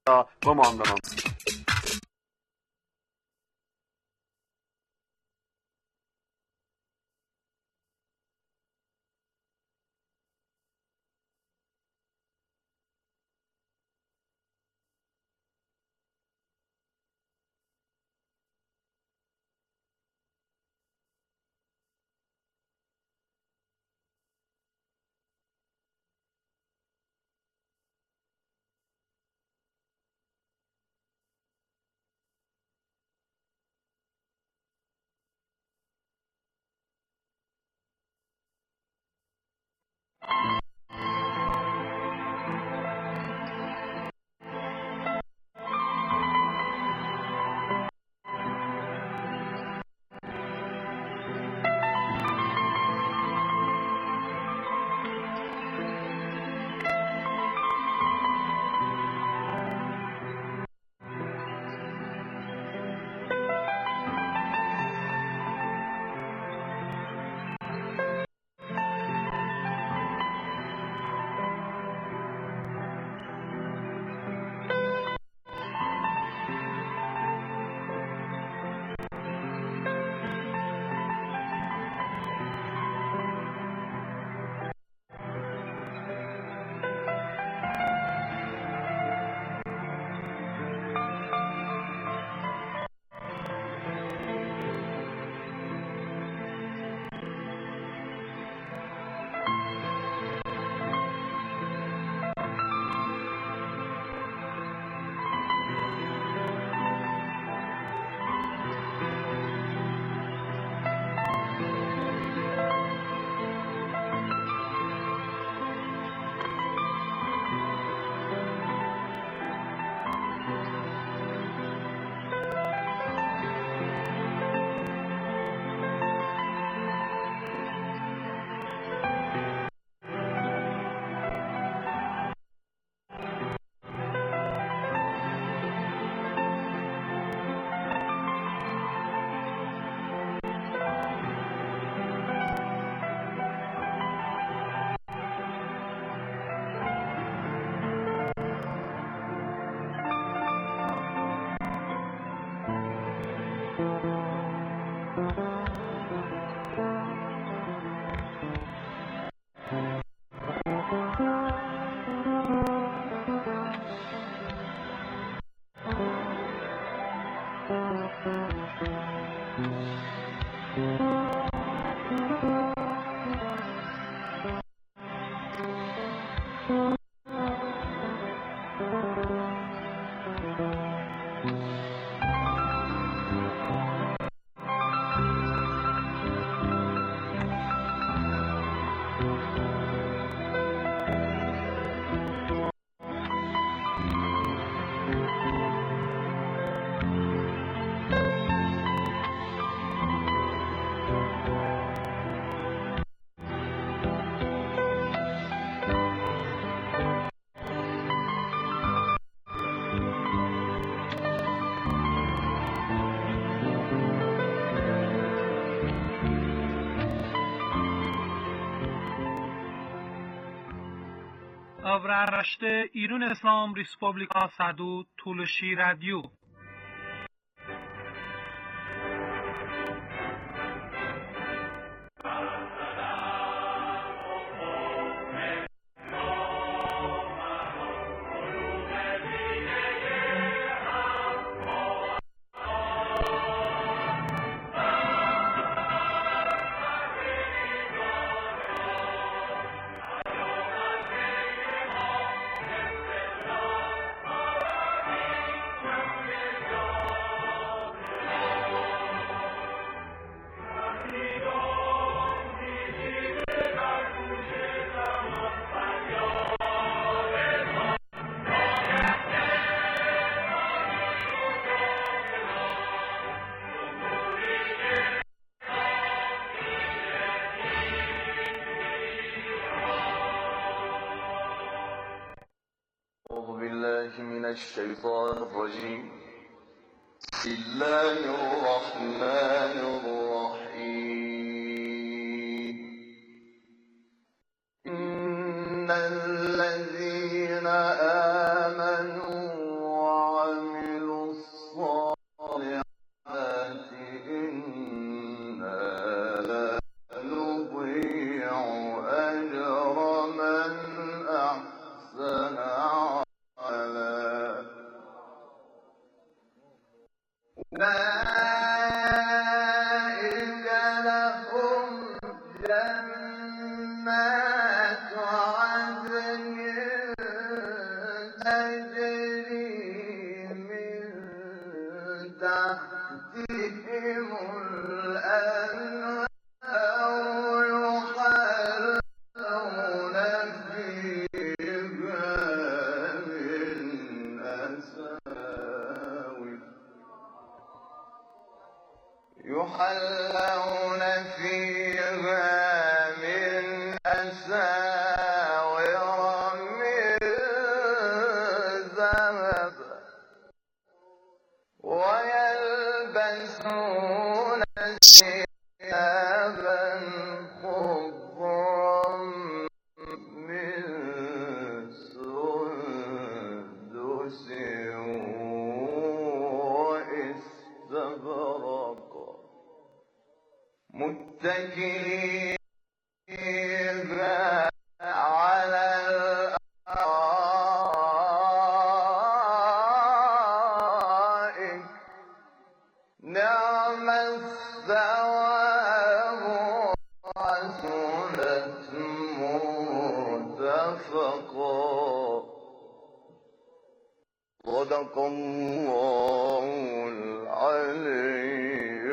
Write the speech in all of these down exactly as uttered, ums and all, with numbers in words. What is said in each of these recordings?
بماندنم. Avraştı İran İslam Respublika Sadu Tuluşi Radyo. الشيطان الرجيم بسم الله الرحمن الرحيم إن الذين آمنوا يحلون فيها من أساور من ذهب ويلبسون ثيابا خضرا من سندس واستبرق متكئين على الأرائك نعم الثواب وحسنت مرتفقا صدق الله العلي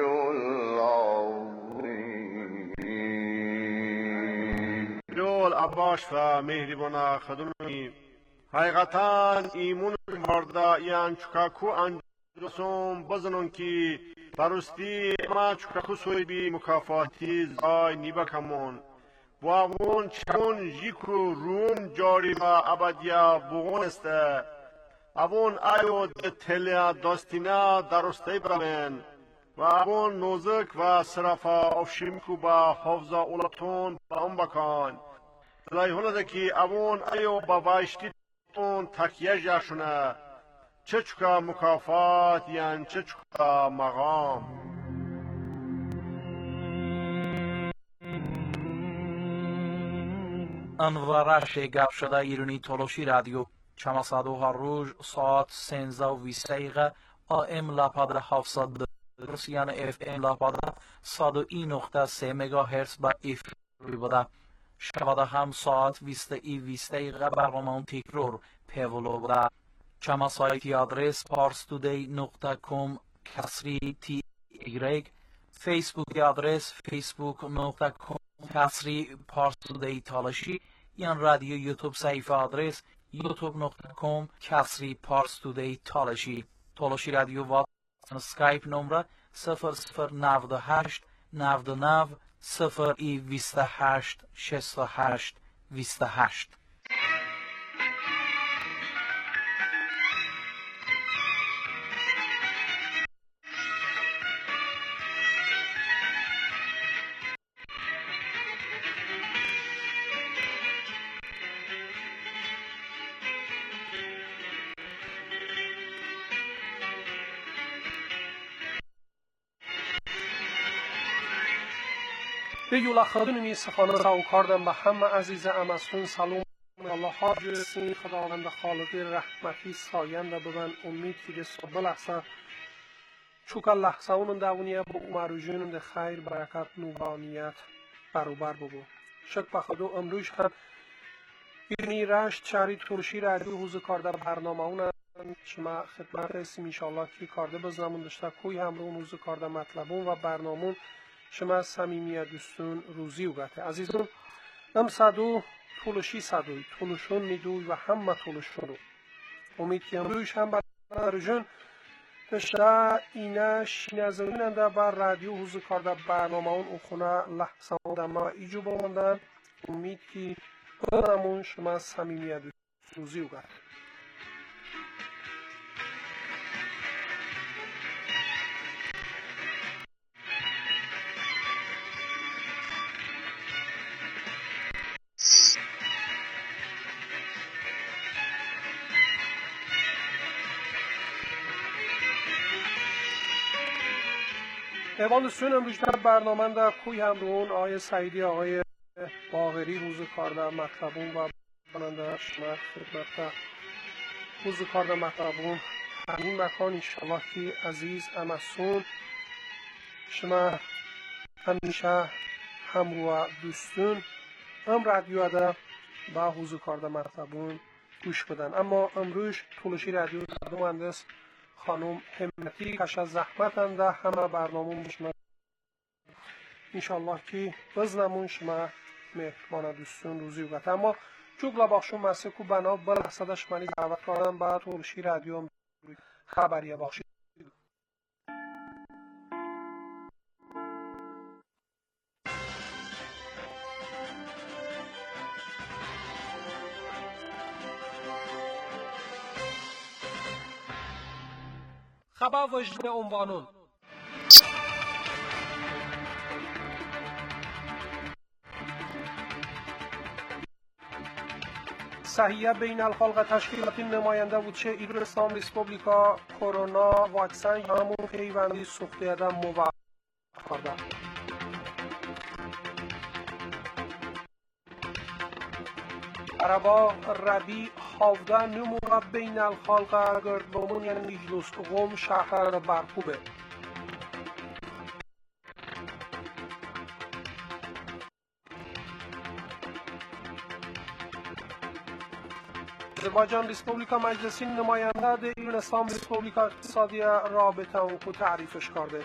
العظيم. جول عباس و مهربان خدمتی حقیقتا ایمون مرده یان چکاکو انجام بزنون که برستی ما چکاکو سوی بی مکافاتی زای نیبکمون و اون چون جیکرو روم جاری و ابدیا بغون استه اون ایو تلیا داستینا درسته برمن و اون نوزک و صرفا افشیمکو با حفظا اولتون با ام بکن لای هلده که اون ایو با وایشتی تون تکیه جاشونه چه چکا مکافات یان چه چکا مقام. انوارش گپ شده ایرانی تولوشی رادیو چما صدو هر روز ساعت سنزده و بیست دقیقه آم لاپادر هفتصد درسیان اف ام لاپادر صد و ای نقطه سه مگا هرتز با اف بوده شباده هم ساعت بیست ای بیست دقیقه برنامه تکرار پیولو بوده چما سایتی آدرس پارستودی نقطه کم کسری تی ایگرگ فیسبوک آدرس فیسبوک نقطه کم کسری پارستودی تالشی یان رادیو یوتیوب صحیفه آدرس یوتیوب نقطه کم کسری پارستودی تالشی تالشی رادیو و سکایپ نمره صفر صفر نود و هشت نود و نه صفر ای بیست و هشت شصت و هشت بیست و هشت. به یولا خدونی سخانه را و کردم به همه عزیز امستون سلام الله ها جرسین خداوند خالقی رحمتی ساینده ببن امید که ده صبح لحظه چوکا لحظه اونم داونیه با مروجونم ده خیر برکت نوبانیت بروبر بگو شک بخدو امروش هم ایرنی رشت شهری ترشی رادیو حوزه کارده برنامه اون شما خدمت رسیم انشاءالله که کارده بزنمون داشته کوی همرون حوزه کارده مطلبون و برنامون شما صمیمی دوستون روزی و گته عزیزون ام صدو طولشی صدوی طولشون میدوی و همه طولشونو امید که امروش هم برجون داشته اینه شینه زمیننده بر رادیو حوزه کارده برنامه اون او خونه لحظه دمه ایجو بامندن امید که برنامون شما صمیمی دوستون روزی و گته ایوان دوستون امروز در برنامه در کوی همرون آقای سعیدی آقای باقری حوزه کارده مطلبون و بننده شما خدمت حوزه کارده مطلبون همین مکان انشاءالله که عزیز امسون شما همیشه همرو دوستون ام رادیو ده با حوزه کارده مطلبون گوش بدن اما امروز طولشی رادیو دو مهندس خانم همتی کش از زحمت انده همه برنامه شما انشاءالله که بزنمون شما مهمان دوستون روزی وقت اما جوگلا باخشون مسیکو بنا بل حسدش منی دعوت کردم بعد طولشی رادیو خبریه باخشی خبر وجد عنوانون صحیح بین الخلق تشکیلات نماینده بودچه ایران اسلام ریسپوبلیکا کرونا واکسن همون پیوندی سوخته ادم موفق کرده. عربا ربی هفده نموه بین الخلق گردمون یعنی مجلس قوم شهر برکوبه. آذربایجان ریسپوبلیکا مجلسی نماینده ده ایران اسلام ریسپوبلیکا اقتصادی رابطه اون کو تعریفش کرده.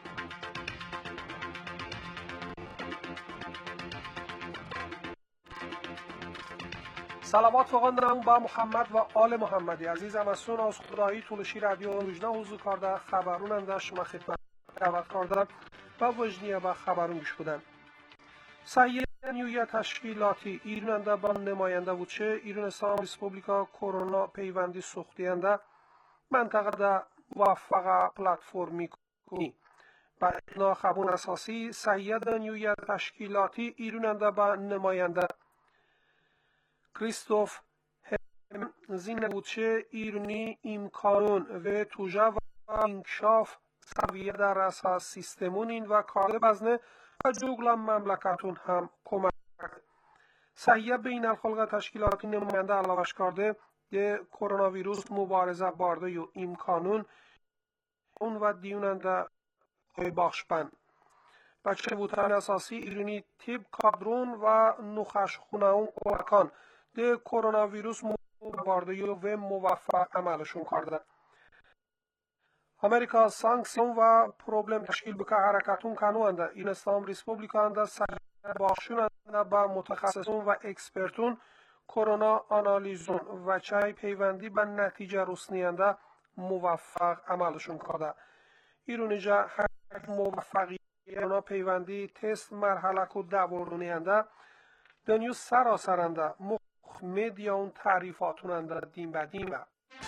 سلامات فقط نمون با محمد و آل محمدی عزیز امستون از خدایی طولشی رادیو روزنه حضور کرده خبرون اندش ما خدمت دعوت کردن و وجنیه با خبرون گوش بودن. صحیح نیویه تشکیلاتی ایران با نماینده بود چه ایران اسلام ریسپوبلیکا کرونا پیوندی سوختینده منطقه ده موفق پلتفرمی کنی و اینا خبون اساسی صحیح نیویه تشکیلاتی ایران با نماینده کریستوف زین بود چه ایرانی امکانون و توجه و انکشاف سویه در اساس سیستمونین و کار بزنه و جوگل مملکتون هم کمک کرده. صحیح بین الخلق تشکیلاتی نماینده علاوش کرده ده کرونا ویروس مبارزه بارده و امکانون اون و دیوننده باخشبن بچه بودن اساسی ایرانی تیب کادرون و نخش خونه اون کمکان ده کرونا ویروس مبارده و موفق عملشون کرده. امریکا سانکسیون و پروبلم تشکیل بکه حرکتون کنونده این اسلام ریسپوبلیکا انده سر باشون انده با متخصصون و اکسپرتون کرونا آنالیزون و چای پیوندی به نتیجه رسنینده موفق عملشون کرده. ایرونیجا موفقی کرونا پیوندی تست مرحله کو دورونینده دنیو سراسرنده مدیا اون تعریفاتون انده دیم به دیم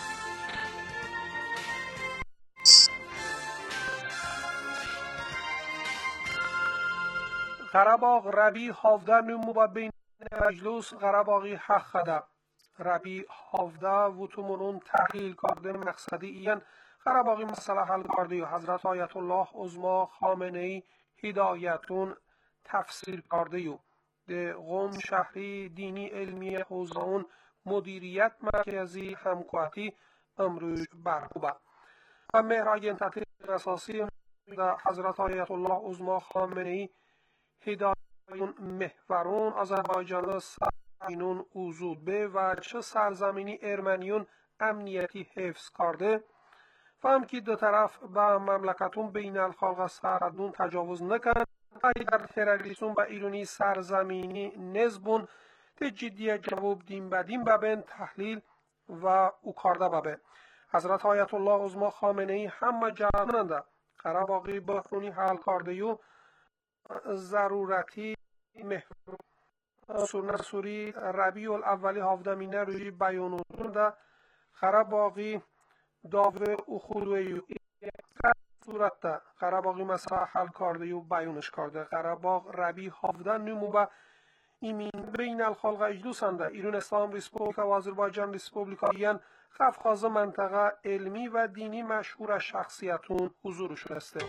قره‌باغ ربی هفده نمو با بین مجلس قره‌باغی حق خده ربی هفده و تومونون تحلیل کرده مقصدی این قره‌باغی مسئله حل کرده و حضرت آیت الله عظما خامنه‌ای هدایتون تفسیر کرده و ده قوم شهری دینی علمی حوزه اون مدیریت مرکزی همکاتی امروز برکوبه و مهرای تطبیق اساسی در حضرت آیت الله عظما خامنه‌ای هدایتون محورون آذربایجان سرزمینون وجود به و چه سرزمینی ارمنیون امنیتی حفظ کرده و هم که دو طرف به مملکتون بین الخلق سرحدون تجاوز نکن اگر تروریستون به ایرانی سرزمینی نزبون ده جدی جواب دیم بدیم ببین تحلیل و او کرده ببین حضرت آیت الله عظما خامنه‌ای همه جرماننده قره‌باغی بحرانی حل کرده و ضرورتی محور سوری ربیع الاولی هفدمینه روی بیانون ده قره‌باغی داوه او خودوی صورت ده قره‌باغی مسئله حل کرده و بیانش کرده قره‌باغ ربیع هفده نمو به ایمین بین الخلق اجلوسنده ایران اسلام ریسپوبلیکا و آذربایجان ریسپوبلیکا یان قفقاز منطقه علمی و دینی مشهور شخصیتون حضورش رسته.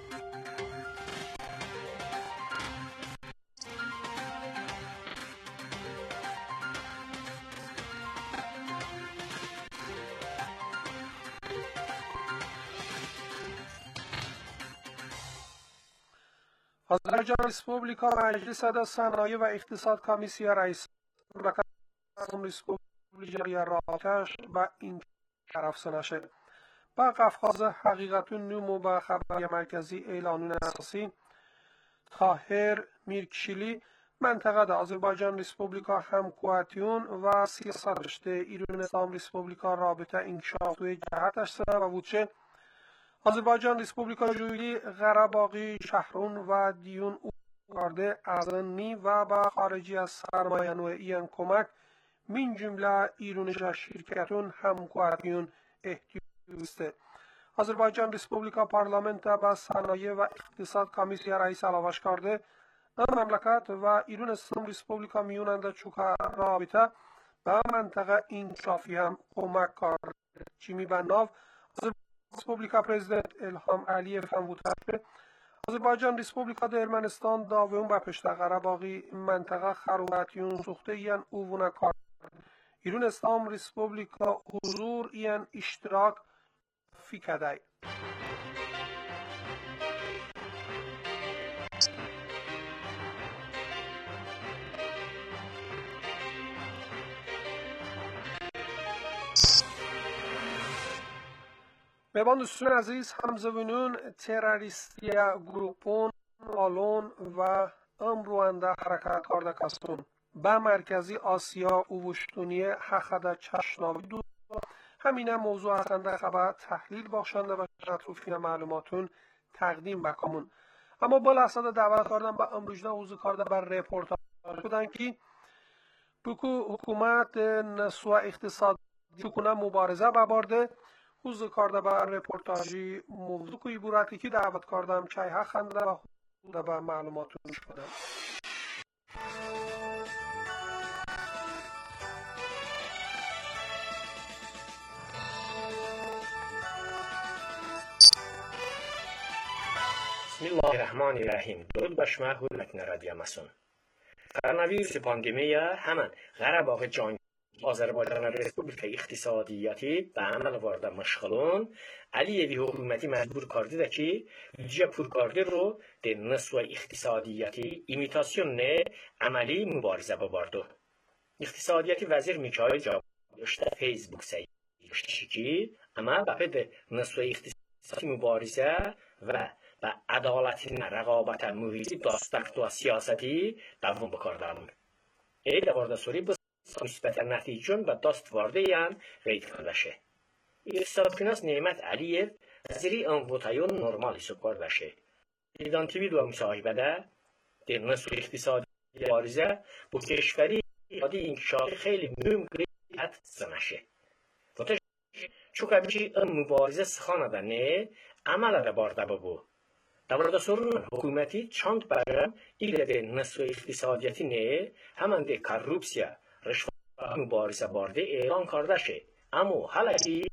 آذربایجان ریسپوبلیکا مجلس ده صنایع و اقتصاد کمیسیون رئیس ریسپوبلیکا رابطش با این طرف سنشه با قفقاز حقیقتون نمو با خبری مرکزی اعلانون اساسی طاهر میرکشیلی منطقه ده آذربایجان ریسپوبلیکا همکواتیون و سیاست رشته ایران اسلام ریسپوبلیکا رابطه انکشاف توی جهتش سنه و بودچه آذربایجان ریسپوبلیکا جویلی قره‌باغی شهرون و دیون او کرده ازنی و با خارجی از سرمایه نوعی کمک من جمله ایرونیجا شرکتون همکاریون احتیاج است. Azərbaycan Respublika Parlamenti və Sənaye və İqtisad Komissiya rəisi əlavəş kardı. Məmləkət və İran-İslam Respublika میونند چوکا رابطه و منطقه inkişafı هم کمک کار چیمی بناو Respublika Prezident İlham Əliyev هم وتر Azərbaycan Respublika Ermənistan davum və peşdə Qarabağı منطقه خرواتیون سوخته یان اوونا کار İran-İslam Respublika huzur یان iştirak fikədə Meban üstün aziz hamzavunun teröristiya grubun alon و امروانده حرکت کرده کستون به مرکزی آسیا و وشتونی حخده چشناوی دو همینه موضوع هستنده خبر تحلیل باشنده و اطروفین معلوماتون تقدیم بکامون اما با لحظه دعوت کردن به امروجده حوضو کرده بر رپورتاج بودن که بکو حکومت نسو اقتصاد چکونه مبارزه ببارده حوضو کرده بر رپورتاجی موضوع که ایبوراتی که دعوت کردم چای ها خنده و حوضو به معلوماتون شدن بسم الله الرحمن الرحیم. درود بر شما حرمت رادیو مسون. کرونا پاندمی همان قره‌باغ جنگ آذربایجان رسپوبلیک اقتصادیاتی به عمل وارد مشغلون علیوی حکومتی مجبور کرده که بودجه پر کرده رو در نسو اقتصادیاتی ایمیتاسیون نه عملی مبارزه ببرده. اقتصادیاتی وزیر میکائیل جواب داشته فیسبوک سایت که اما بعد نسو اقتصادی مبارزه و و عدالت رقابت محیطی داستخت و سیاستی دوام بکردن. ای دوارده سوری بس نسبت نتیجون و داست وارده یان غید کرده شه. اقتصادشناس نعمت علیف وزیری انوتایون نرمالی سپرده شه. ایدان تیوی دو مصاحبه ده در نسو اقتصادی مبارزه با کشوری عادی انکشاف خیلی مهم گریت زنشه. فتش چوکا بیشی ام مبارزه سخانه ده نه عمل ده بارده ببو. دوارده sorun hükümeti çant barem ile de nasıl iktisadiyeti ne hemen de korrupsiya rüşvet mübarize barde elan kardeşe ama hala ki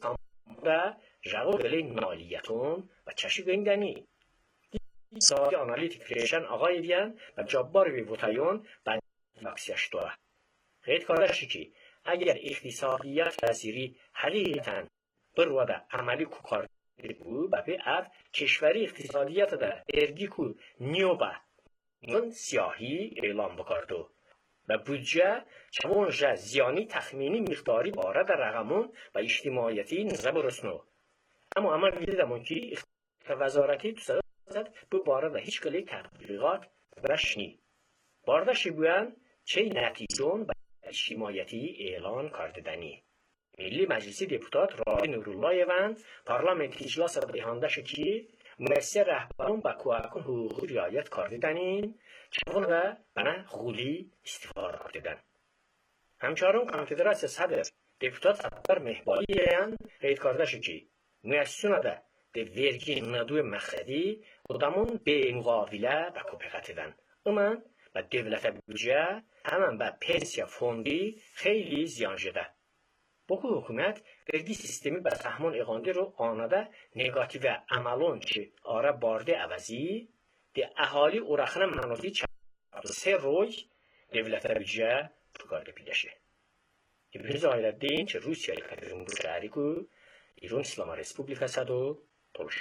da jagole maliyetun و چشی گندنی سازی آنالیتیک ریشن آقای دیان و جبار وی وطایون بند وکسیش دوه غید کاردشی که اگر اقتصادیت وزیری حلیتن بروده عملی کار بو به اف کشوری اقتصادیت در ارگیکو نیوبا من سیاهی اعلام بکردو و بودجه چونجا زیانی تخمینی مقداری باره در رقمون و اجتماعیتی نظر رسنو اما اما دیدمون که وزارتی تو بو باره در هیچ کلی تحقیقات رشنی باردشی بوین چه نتیجون و اجتماعیتی اعلان کردنی ملی مجلسی دپوتات رای نورالله وند پارلمنت اجلاس دیهاندش کی مؤسسه رهبران با کوهکن حقوقی رعایت کردنین چون و بنا خولی استفاده کردن همچنین کنفدراسیون صدر دپوتات صدر مهبالیان قید کردش کی مؤسسونه ده de vergi ندو مخدی خودمون به مقابله با کوپقاتیدن اما با دولت بودجه همان با پنسیا فوندی خیلی زیان شده بکو حکومت vergi سیستمی به سهمان اقانده رو آنده نگاتیو عملون که آره بارده عوضی ده اهالی اورخنه مناطی چند سه روی دولت بودجه پرکارده پیدشه ایبریز آیده دین که روسیه کترون رو شهری که ایران اسلام رسپوبلیک هستد و طولشی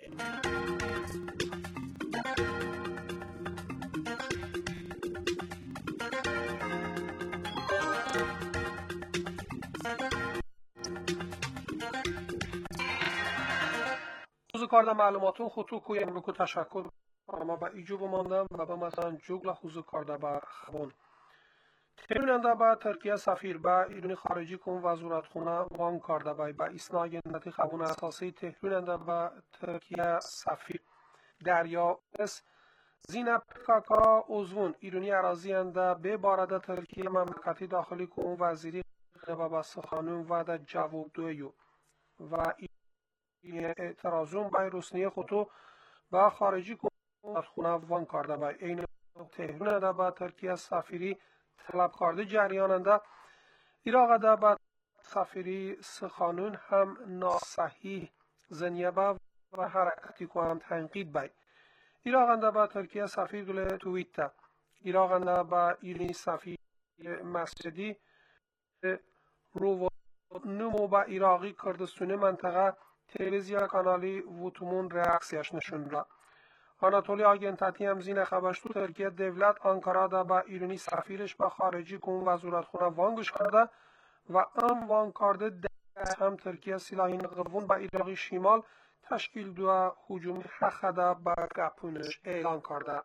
حوضو کارده معلوماتون خودتو کوی امروکو تشکر اما با ایجو بماندم و با مثلا جوگل حوضو کارده با خبون تهراننده با ترکیه سفیر با ایرانی خارجی کن وزارت خونه وان کرده با با اسنای نتی خبون اساسی تهراننده با ترکیه سفیر دریا اس زینب کاکا اوزون ایرانی اراضی انده به بارده ترکیه مملکتی داخلی کن وزیری و با سخانون و در جواب دویو و اعتراضون بای روسنی خودو و خارجی کنه خونه وان کرده بای این تهران ده با ترکیه سفیری طلب کرده جریاننده ایراق ده با سفیری سخانون هم ناصحیح زنیبه و حرکتی که هم تنقید بای ایراق ده با ترکیه سفیر دل تویت ایراق ده با ایرانی سفیر مسجدی رو نمو با ایراقی کردستون منطقه تلویزیا کانالی ووتومون reaksiyasını şunla. Anatolia Agentati هم زین خبرشتو ترکیه devlet Ankara'da با ایرانی سفیرش با خارجی کن وزارتخونه وانگش کرده و ام وان کرده هم ترکیه سلاحین قوون با ایراقی شمال تشکیل دو هجومی حقده با گپونش اعلان کرده.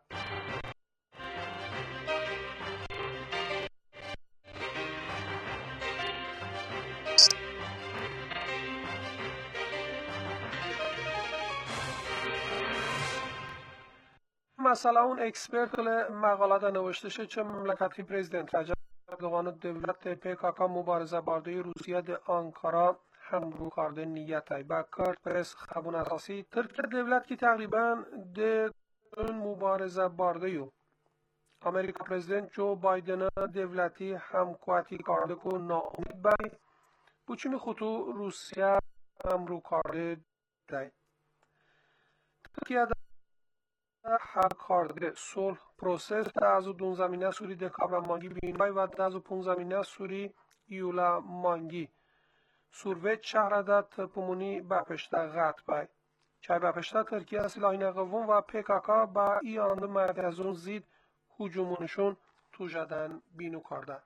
مثلا اون اکسپرت مقاله دا نوشته شه چه مملکتی پریزیدنت رجب اردوغان دولت پیکاکا مبارزه بارده روسیه ده آنکارا هم رو کرده نیت ای با کرد پرس خبون اساسی ترکیه دولت که تقریبا ده مبارزه بارده یو امریکا پریزیدنت جو بایدن دولتی هم قواتی کرده که ناامید بای بچمی خطو روسیه هم رو کرده دی ترکیه هر کرده صلح پروسس ده از دون زمینه سوری دکابر مانگی بین بای و ده از پون زمینه سوری ایولا مانگی سورویت شهر ده ترپومونی بپشته غط بای چای بپشته ترکیه سلاحین قوون و پیکاکا با ای آنده مرکزون زید هجومونشون تو جدن بینو کرده.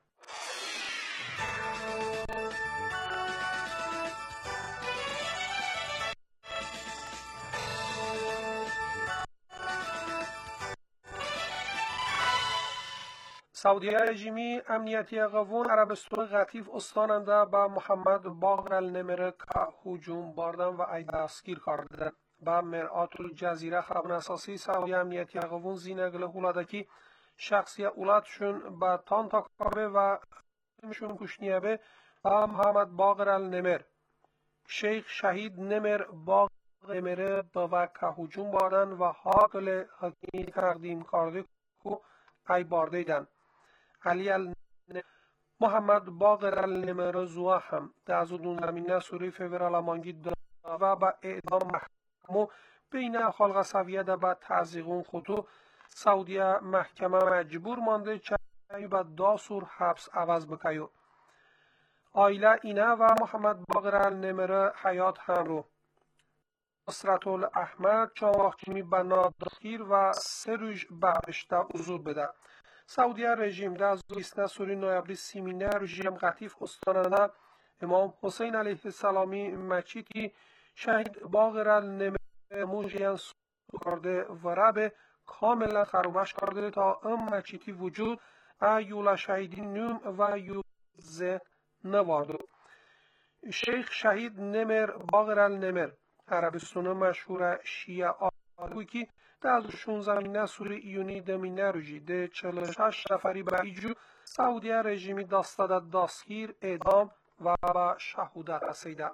سعودیه رژیمی امنیتی قوون عربستان قطیف استاننده با محمد باقر النمره که هجوم باردن و ای دستگیر کرده با مرآت الجزیره خبر اساسی سعودیه امنیتی قوون زینگل هولادکی شخصی اولادشون با تان تاکابه و مشون کشنیابه با محمد باقر النمر شیخ شهید نمر باقر نمره با که هجوم باردن و حاقل حکمی تقدیم کرده که ای بارده دن علی ال محمد باقر النمر زوا هم در از دون زمینه سوری فورال مانگی و با اعدام محکمو بین خلق سویه ده با تعزیقون خودو سعودیه محکمه مجبور مانده چه با دا سور حبس عوض بکیو آیله اینه و محمد باقر النمر حیات هم رو نصرت الاحمد چاواخچینی بنا دستگیر و سه روز بهشته حضور بده سعودیه رژیم در از بیست سوری نویبری سیمینه رژیم قطیف استاننده امام حسین علیه السلامی مچیتی شهید باقر النمر موجیان سو کرده و رب کاملا خروبش کرده تا ام مچیتی وجود ایولا شهیدی نوم و یوزه نواردو شیخ شهید نمر باقر النمر عربستان مشهور شیعه آلوی که ده از شونزده سوری ایونی دمینه روژی ده چهل و شش نفری به ایجو سعودیه رژیمی دستاده دستگیر اعدام و به شهودت رسیده.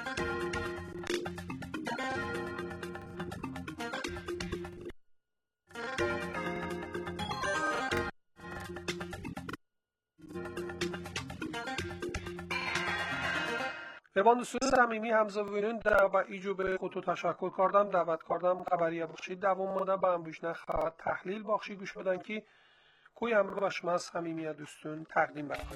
به من دوستان صمیمی همزبونان در با ایجو به خودتو تشکر کردم دعوت کردم خبری بخشید دوام ماده به امروزنه خبر تحلیل بخشی گوش بدن که کوی امرو باش من صمیمی دوستان تقدیم بکنم.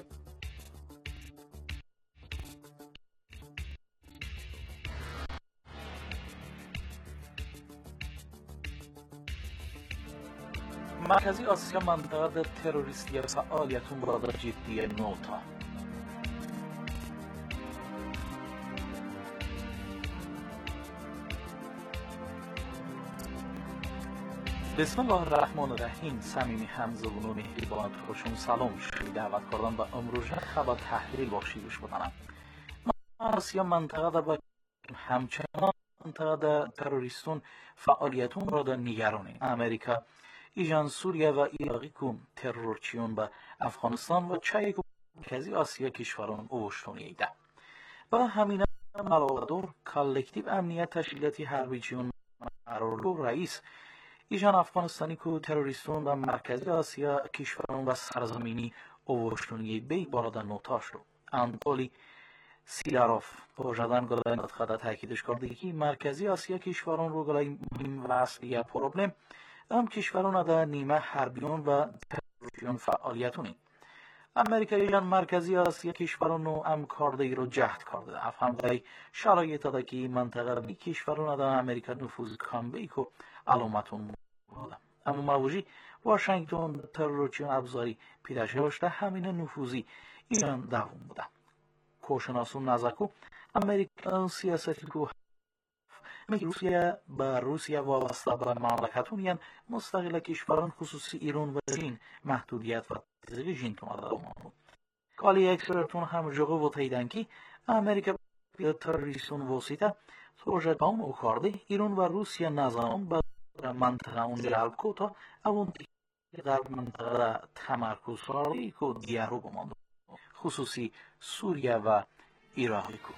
مرکزی آسیا منطقه تروریستی فعالیتون burada ciddiye nota. بسم الله الرحمن الرحیم صمیمی همزبون و مهربان خوشون سلام شوی دعوت کردم به امروزه خبر تحلیل باشی گوش بدنم آسیا منطقه دا با همچنان منطقه دا تروریستون فعالیتون را دا نگرانه امریکا ایجان سوریه و ایراقی کن ترورچیون به افغانستان و چای مرکزی آسیا کشوران اوشتونی ایده با همین ملالدور کالکتیو امنیت تشکیلاتی حربی چیون مرولو رئیس ایشان افغانستانی که تروریستون و مرکزی آسیا کشوران و سرزمینی اوشتونی بی بارادا نوتاش رو اندولی سیلاروف پروژدان گلای نتخدا تاکیدش کرده که مرکزی آسیا کشوران رو گلای مهم و اصلی پروبلم ام کشوران دا نیمه حربیون و تروریستیون فعالیتونی امریکاییان مرکزی آسیا کشوران رو ام کرده ای رو جهد کرده افهم گلای شرایط دا که منطقه بی کشوران دا امریکا نفوذ کم بی که علامتون بوده اما موجی واشنگتن تروریستیون ابزاری پیداش داشته همین نفوذی ایران دوام بوده کوشناسون نزاکو امریکا سیاستی که روسیه با روسیه وابسته به مملکتون مستقل کشوران خصوصی ایران و چین محدودیت و تزیق جین تومده دومانو کالی اکسپرتون هم جغه و تایدن که امریکا به تروریستون واسطه توجه دام او کرده ایران و روسیه نظام به منطقه اون جلب کو تا اون در منطقه تمرکز کرده که دیارو بمانده خصوصی سوریه و عراق کو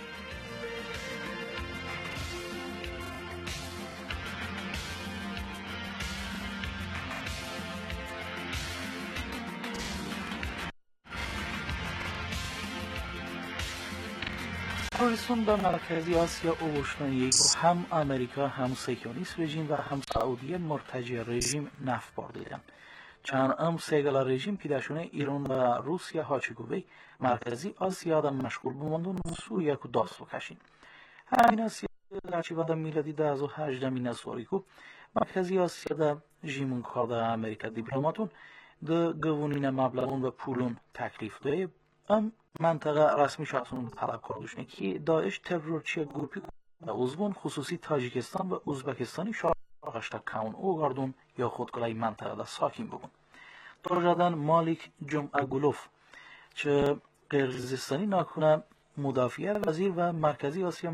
تروریسم در مرکزی آسیا اوشتانی هم امریکا هم سیکیونیست رژیم و هم سعودیه مرتجع رژیم نف باردیدن چند ام سیگل رژیم پیداشونه ایران و روسیه هاچگوبی مرکزی آسیا دا مشغول بماندون و سوریه که داست بکشین همین آسیا درچی بعد میلادی ده از و هجده مینه سوری که مرکزی آسیا دا جیمون کرده امریکا دیپلماتون ده گوونین مبلغون و پولون تکلیف ده ام منطقه رسمی شخصون طلب کردشنه که داعش ترورچی گروپی و عضوان خصوصی تاجیکستان و ازبکستانی شارقشتا کون او گردون یا خودگلای منطقه دا ساکین بگون دارجادن مالک جمعه گلوف چه قرقیزستانی ناکنه مدافعه وزیر و مرکزی آسیا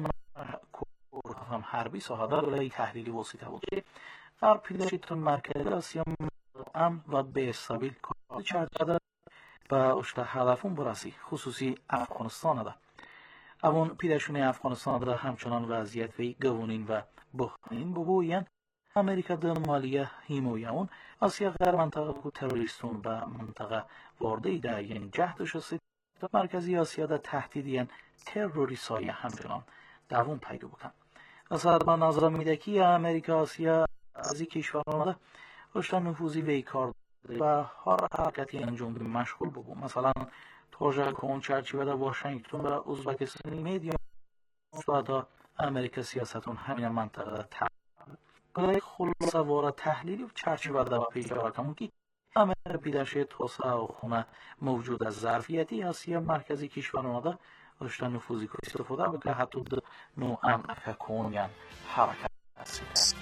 هم حربی ساحده گلای تحلیلی وسیطه بود در پیداشیتون مرکزی آسیا امن و به استابیل کرده چرده و اشته هدفون برسی خصوصی افغانستان ده اون پیداشونه افغانستان ده همچنان وضعیت وی گوونین و بخنین بگوین امریکا ده مالیه هیمویون آسیا غیر منطقه کو تروریستون و منطقه وارده ده یعنی جهدش است مرکزی آسیا ده تهدیدین تروریسای همچنان دوام پیدا بکن اصلا با نظر میده که امریکا آسیا از این کشوران ده اشته نفوذی وی کار و هر حرکتی انجام به مشغول بگو مثلا توجه کن چرچیوه در واشنگتن و ازبکستانی میدیوم تا امریکا سیاستون همین منطقه تحلیل خلاصه واره تحلیلی و چرچیوه در پیشاره کمون که امریکا بیدشه توسعه و خونه موجود از ظرفیتی آسیا مرکزی کشوران ده اشتا نفوذی که استفاده بگه حتی در نوعا کنیان حرکت هستید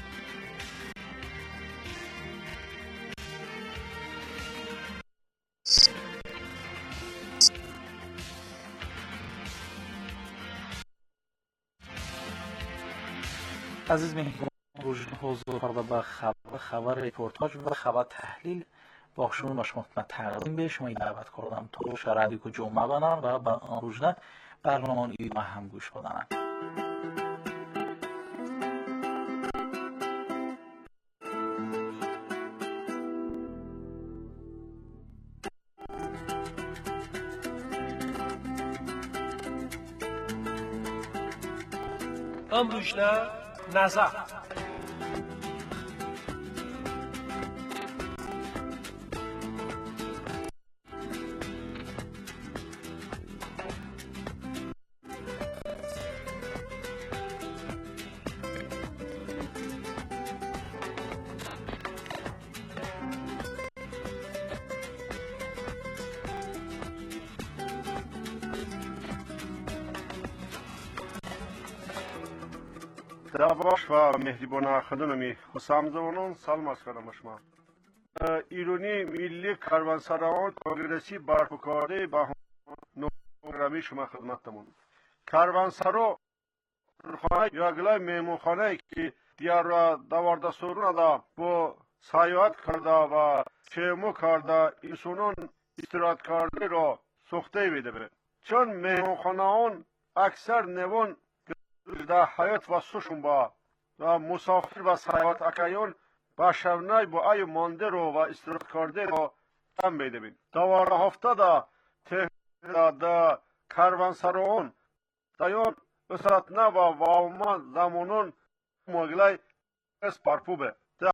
عزیز مهمان روز حضور کرده به خبر خبر ریپورتاج و خبر تحلیل باخشون با شما تقدیم به شما دعوت کردم تو شرایطی که جمعه بنام و به آن روزنه برنامه ایما هم گوش بدنم ام روزنه نظر دعواش و مهربان خدمتی حسام زمانان سلام از کنم شما ایرانی ملی کاروانسرایان کانگرسی برپا با نوگرامی شما خدمتتون کاروانسرا خانه یا گلای مهمانخانه که دیار دوارده سورون دا با سیاحت کرده و چیمو کرده انسانان استراحت کرده را سوخته بیده به چون مهمانخانه اکثر نوان در حیات و سوشون با و مسافر و سیاحت اکیون با شونای با ای مانده رو و استراحت کرده رو تم بیده بین. دواره هفته دا تهران دا کاروانسرایان دایون اسرات نه و واما زمانون مغلای اس پارپوبه.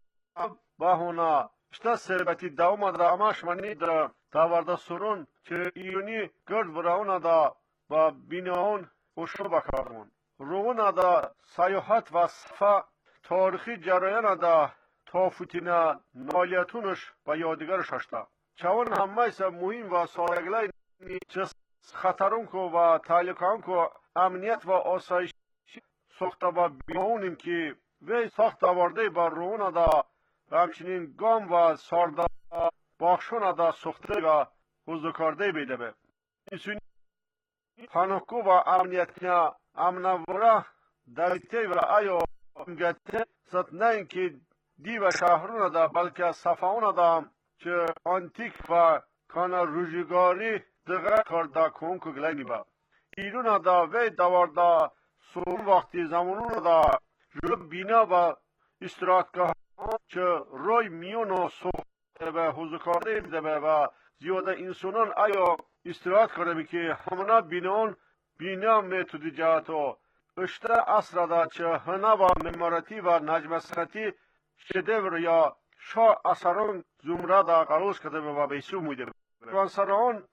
با هونا شتا ثروتی دوام دا اماش منی در دوارده سرون که ایونی گرد براون دا با بیناون وشو بکارمون. روان دا سیاحت و صفا تاریخی جریان دا تافوتینا نالیتونش با یادگارش هشتا. چون همه ایسا مهم و سارگلای چه خطرون کو و تعلیقان کو امنیت و آسایش ساخته با بیاونیم که وی ساخت آورده با روان دا و همچنین گام و سارده باخشون دا ساخته و حضور کرده بیده به. اینسونی پانوکو و امنیتنا امنوره دویته و ایو امگته ست نه اینکه دی و شهرون دا بلکه صفاون دا چه آنتیک و کانا روزگاری دقیق کرده کون که گلینی با. ایرون دا وی دوارده سون وقتی زمانون دا جلوب بینا و استراحتگاه چه روی میون و سوخته و حضور کرده بیده و زیاده انسانان ایو استراحت کرده بی که همونا بینان بینا میتودی جهتو اشته اصر دا چه هنه و ممارتی و نجم سنتی شدور یا شا اثران زمره دا قروز کرده و بیسو مویده وانسران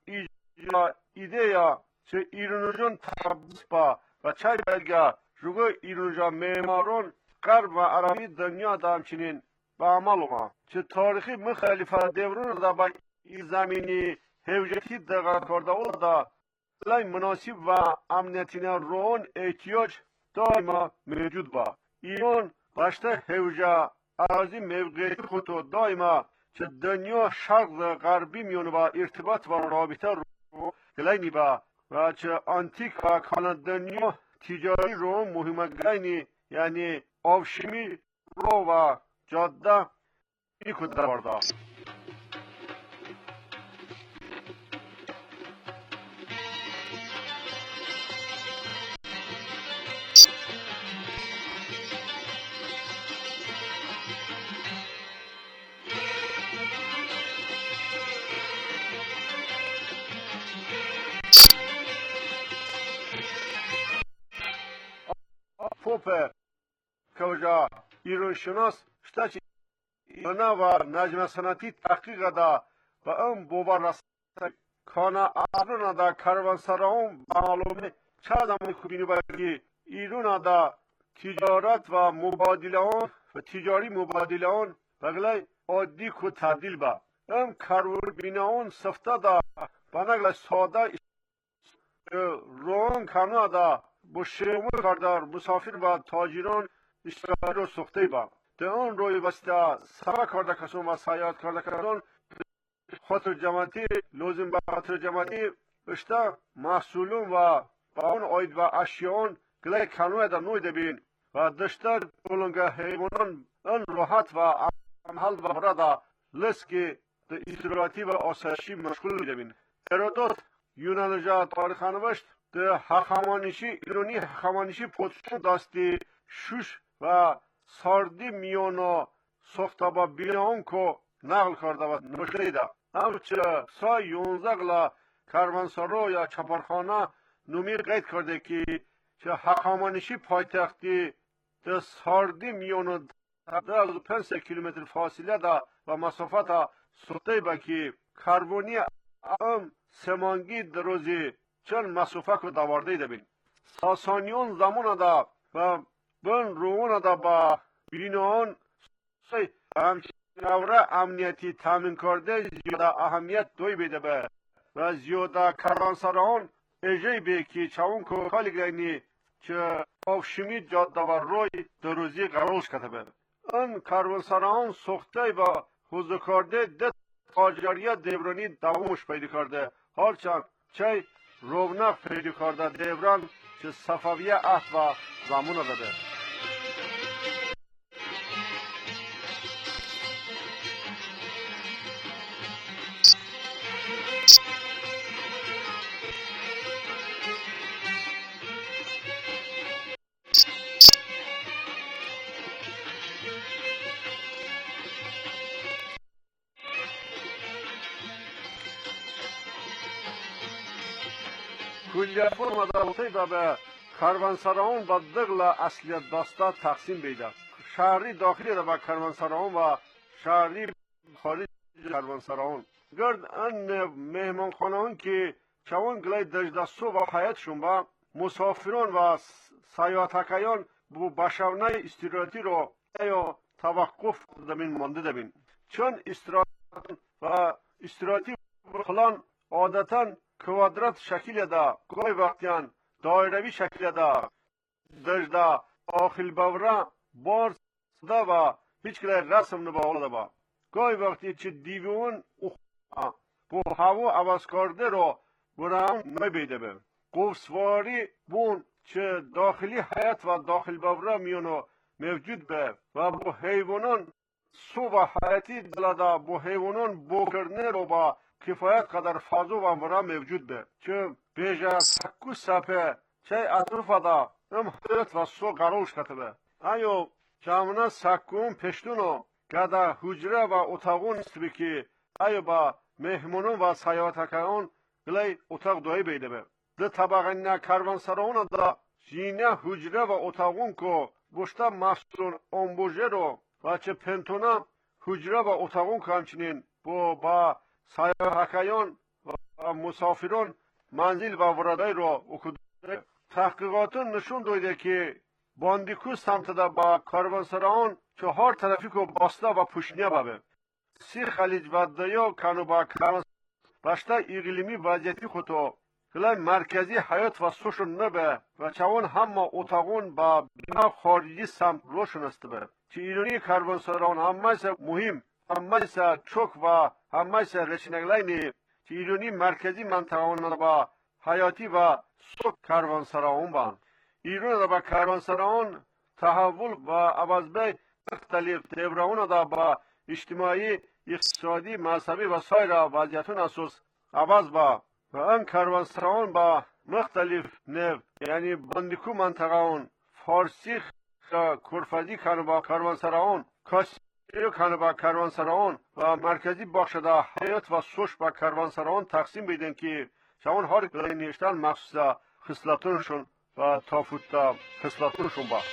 ایده یا چه ایرونجان تبس با و چای بلگه جوگو ایرونجان میمارون غرب و عربی دنیا دا همچنین با عمل ما چه تاریخی مختلفه دورون دا با این زمینی هوجتی دقیق کرده او دا لای مناسب و امنیتینا روان احتیاج دائما موجود با. ایران باشته هوجه ارازی موقعیت خودتو دائما چه دنیا شرق و غربی میون با ارتباط و رابطه رو گلینی با و چه آنتیک و کانال دنیا تجاری رو مهمه گلینی یعنی آفشمی رو و جاده ای کده برده. پوپ کجا ایران شناس شتا چی اینا و نجم سنتی تحقیق دا و ام بوبر رسته کانا آرون دا کاروانسرایان معلومه چه زمانی خوبینی بگی ایران دا تجارت و مبادله آن و تجاری مبادله آن بگلای عادی کو تبدیل با ام کارور بیناون سفته دا بنگل ساده روان کانا دا با شیمون کردار مسافر و تاجران استراحت رو سخته با در آن روی وسیله سفر کرده کسان و سیاحت کرده کسان خاطر جماعتی لازم به خاطر جماعتی اشتا محصولون و با اون آید و اشیان گله کنوی در نوی دبین و دشتر بلنگه حیوانان ان راحت و عمل و برده لسکی در استراحتی و آسایشی مشغول می دبین. هرودوت یونانجا تاریخ نوشت ده هخامنشی ایرانی هخامنشی پوتشون دستی شوش و ساردی میونا ساخته با بیان کو نقل کرده و نوشته ده همچه سای یونزگلا کاروانسرا یا چپرخانه نمیر قید کرده که چه هخامنشی پایتختی ده ساردی میونا ده از پنج کیلومتر فاصله ده و مسافت ساخته با که کربونی ام سمانگی دروزی چند مسافه که دوارده دبین ساسانیون زمان دا و بن روان دا با بینان سی همچنین اوره امنیتی تامین کرده زیاده اهمیت دوی بیده به و زیاده کاروانسرایان اجای به که چون که خالی گرینی که آفشمی جاده و روی دروزی قرارش کده به این کاروانسرایان ساخته و حضور کرده ده قاجاریه دورانی دوامش پیدا کرده هرچند چه رونق پیدا کرده دوران که صفویه عهد و زمان داده. کلیت مدرسه به کاروانسرایان و دغل اصلیت داسته تقسیم بیده. شهری داخلی را به کاروانسرایان و شهری خارج کاروانسرایان. گرد ان مهمانخانه‌هایی که چون گلای دجدستو و حیاتشون با مسافران و سیاحتکیان بو بشونه استراحتی رو یا توقف دمین مانده دبین. چون استراحت و استراحتی خلان عادتا کوادرات شکل ده، گاهی وقتیان دایروی شکل ده، دجده آخیل بوره بار ده و هیچ کلی رسم نباید ده با. گاهی وقتی چه دیوون بو هوا عوض کرده رو برام نبیده به. قوسواری بون چه داخلی حیات و داخل بوره میونو موجود به و بو حیوانان سو و حیاتی دلده بو حیوانان بو کرنه رو با کفایت قدر فازو و مرا موجود به. چه بیجه سکو سپه چه اطرف دا هم حیات و سو قروش کتبه. ایو جامعه سکون پشتونو گده حجره و اتاقون است بکی ایو با مهمونون و سیاحتکیان گلی اتاق دوی بیده به. ده طبقه نه کاروانسرایان دا جینه حجره و اتاقون که بشته مخصوص امبوژه رو و چه پنتونه حجره و اتاقون که همچنین با با سیاحتکیان و مسافران منزل و ورده رو اکده. تحقیقاتون نشون داده که باندیکو سمت دا با کاروانسرایان چهار طرفی که باسته و پوشنیه بابه. سی خلیج و دیا کنو با کاروانسرایان باشته اقلیمی وضعیتی خودو کلای مرکزی حیات و سوشون نبه و چون همه اتاقون با بنا خارجی سمت روشن است به. چه ایرانی کاروانسرایان همه سه مهم، همه سه چوک و همه سه رشنگلینی چه ایرانی مرکزی منطقه با حیاتی و سوک کاروانسرایان بان. ایران با کاروانسرایان تحول و عوضبه مختلف دوران دا با اجتماعی، اقتصادی، مذهبی و سایر وضعیتون اساس عوض با و ان کاروانسرایان با مختلف نو یعنی باندیکو منطقه فارسی کرفزی کنو با کاروانسرایان کاسیو کنو با کاروانسرایان و مرکزی بخشده حیات و سوش با کاروانسرایان تقسیم بیدن که شون هر گلی نیشتن مخصوص خصلتونشون و تافوت خصلتونشون با.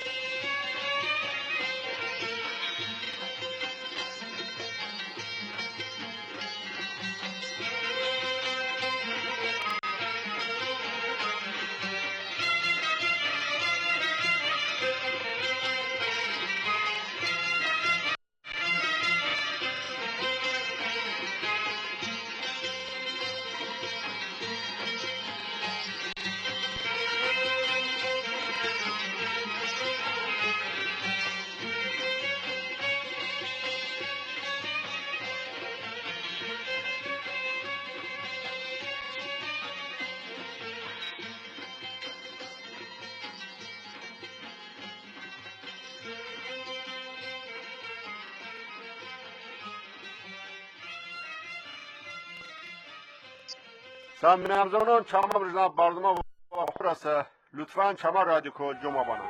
سامین همزمانان چما برجنا بردما و خورسه لطفاً چما رادیو کو جمع بانم.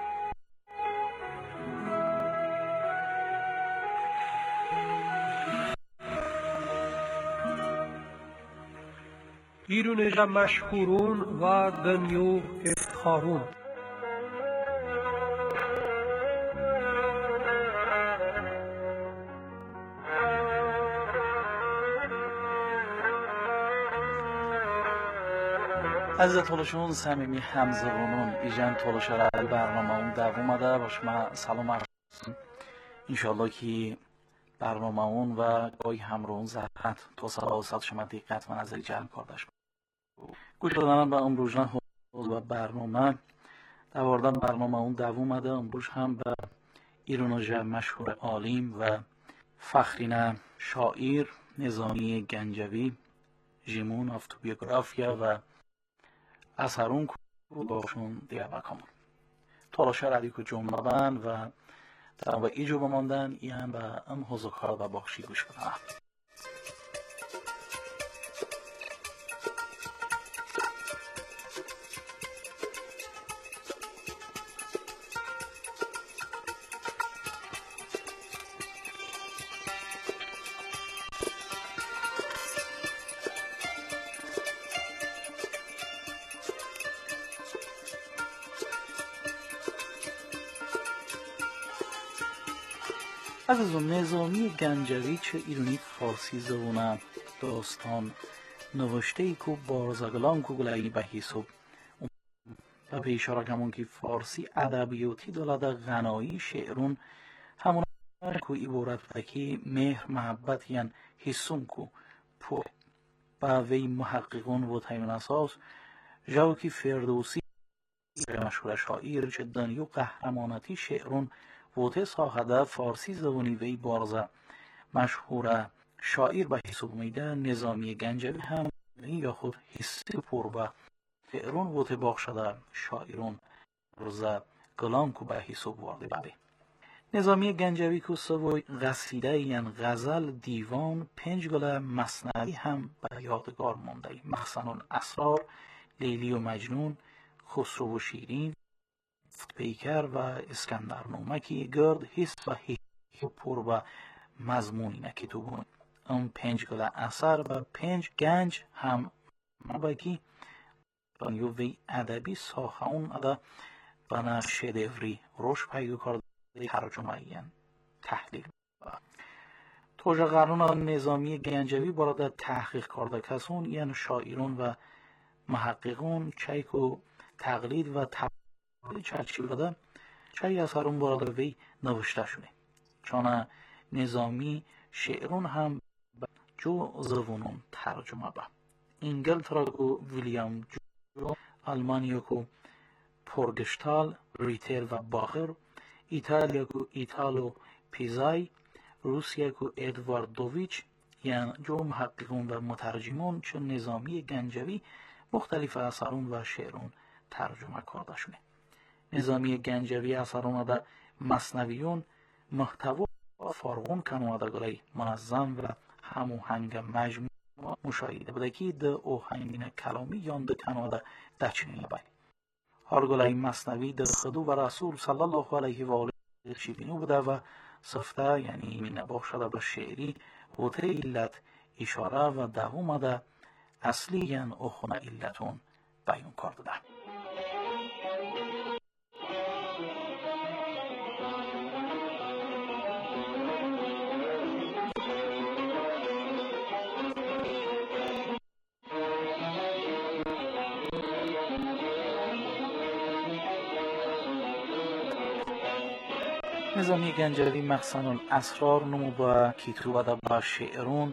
ایرونجا مشهورون و دنیو افتخارون. عزیز تولشون صمیمی همزبانان ایجان تولش رادیو برنامه اون دوام ده باش ما سلام عرض انشالله که برنامه اون و گاهی همراهون زحمت تو سال سال شما دقت و نظری جلب کردش گوش دادن به امروزنا و برنامه دوردن برنامه اون دوام ده امروز هم به ایرونجا مشهور عالم و فخرین شاعر نظامی گنجوی جیمون آفتوبیوگرافیا و اثرون رو باشون دیگه بکنم تلاشه ردی که جمعه بند و در با ایجو بماندن ای هم به ام حضوکار و بخشی گوش بدن. عزیزان، نظامی گنجوی چه ایرانی فارسی زبونه داستان نوشته ای که بارزگلان که گلایی به حساب و به اشاره کمون که فارسی ادبیاتی دولده غنایی شعرون همون که عبارت بکی مهر محبت یعن حسون که پو با وی محققون و تیمون اساس جو که فردوسی مشهور شاعر چه دنیو قهرمانتی شعرون وته ساخته فارسی زبانی وی بارزه مشهور شاعر به حساب میده. نظامی گنجوی هم یا خود حسی پر به شعرون وته بخشده شاعرون بارزه گلان که به حساب وارده بده. نظامی گنجوی که سوی قصیده یعن غزل دیوان پنج گله مثنوی هم به یادگار مانده. مخزن الاسرار، لیلی و مجنون، خسرو و شیرین، پیکر و اسکندرنامه که گرد حس و حس پر و مضمونی نکتوبون. اون پنج گله اثر و پنج گنج هم مبکی بانیو وی ادبی ساخه اون ادا بنا شدوری روش پیدا کرده ترجمه این تحلیل توجه قرون نظامی گنجوی برای تحقیق کرده کسون یعنی شاعرون و محققون چای و تقلید و تقلید چرچی بده چای اثرون برای وی نوشته شده چون نظامی شعرون هم جو زبونون ترجمه به انگلترا کو ویلیام جو، آلمانیا کو پورگشتال، ریتر و باخر، ایتالیا کو ایتالو پیزای، روسیه کو ادواردوویچ یعنی جو محققون و مترجمون چون نظامی گنجوی مختلف اثرون و شعرون ترجمه کرده شده. نظامی گنجوی اثرون در مثنویون محتوا فارغون کنواده گلی منظم و هموهنگ مجموع مشاهده بوده که ده اوهنگین کلامی یان ده کنواده دچنی باید. هر گلی مصنوی ده خدو و رسول صلی الله علیه و آله شیبینو بوده و صفته یعنی می نباشده به شعری وطه علت اشاره و دوم ده اصلی یعنی اخونه علتون بیان کرده ده. نظامی گنجوی مخزن الاسرار نمو با کتوبه ده با شعرون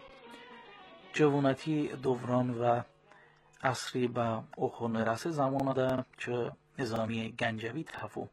جوانتی دوران و عصری به اخونه رسه زمان ده چه نظامی گنجوی تفو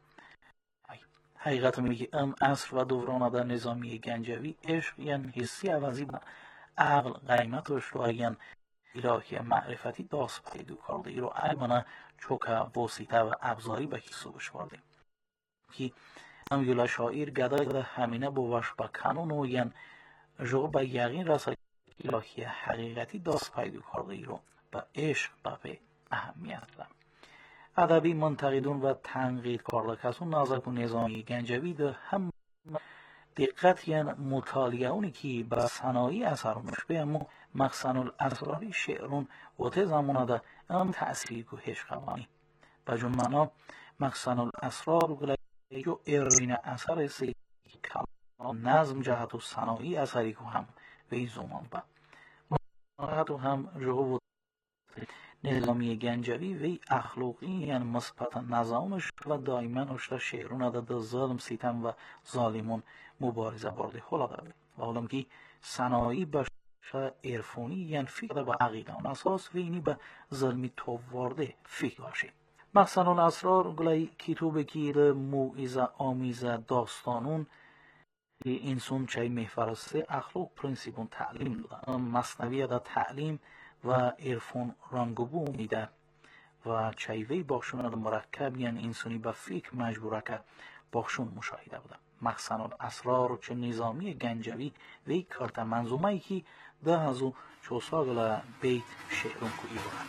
حقیقت میگه ام عصر و دوران ده نظامی گنجوی عشق یعنی حسی عوضی به عقل قیمتش و یعنی الهی معرفتی داست پیدا کرده ای رو ایمانه چوکه واسطه و ابزاری به حسابش برده که ام یولا شاعر گدای ده همینه بوش با کنون و یعنی جو به یقین رسه الهی حقیقتی داست پیدا کرده ای رو به عشق به اهمیت ده. ادبی منتقدون و تنقید کرده کسون نازک و نظامی گنجوی ده هم دقت یعنی مطالعه اونی که به صناعی اثرونش به امو مخزن الاسراری شعرون و ته زمانه ده ام تأثیر که هشقوانی به جمعنا مخزن الاسرار و جو ارین اثر سی نظم جهت و صناعی اثری که هم به این زمان با جهت و هم جو نظامی گنجوی وی اخلاقی یعنی مثبت نظامش و دائما اشتا شعرون ده ده ظلم ستم و ظالمون مبارزه برده حالا داره و حالا که صناعی باشه عرفانی یعنی فکر به عقیده اون اساس و اینی به ظلمی تو وارده فکر باشه. مخزن الاسرار گلای کتوبه که ده موعظه آمیزه داستانون انسان چای محفرسته اخلاق پرنسیپون تعلیم دادن مثنوی ده تعلیم و عرفان رانگبو میده و چایوی باخشون ده مرکب یعنی انسانی به فکر مجبوره که باخشون مشاهده بوده. مخزن الاسرار چه نظامی گنجوی وی کارت منظومه ای که ده هزو چوسا گلا بیت شعرون کو ایبارد.